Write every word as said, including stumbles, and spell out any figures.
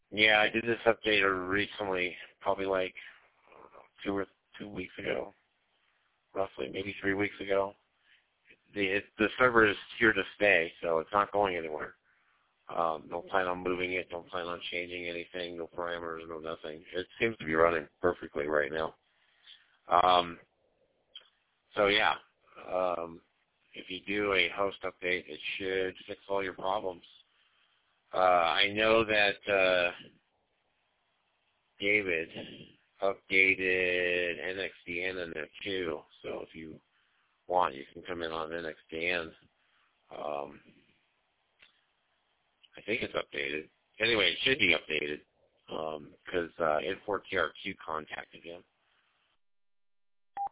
Yeah, I did this update recently, probably like I don't know, two or two weeks ago, roughly, maybe three weeks ago. The it, the server is here to stay, so it's not going anywhere. Um, don't plan on moving it. Don't plan on changing anything. No parameters. No nothing. It seems to be running perfectly right now. Um, so yeah, um, if you do a host update, it should fix all your problems. Uh, I know that uh, David updated N X D N in there too. So if you want, you can come in on N X D N. Um, I think it's updated. Anyway, it should be updated because um, uh, N four T R Q contacted him.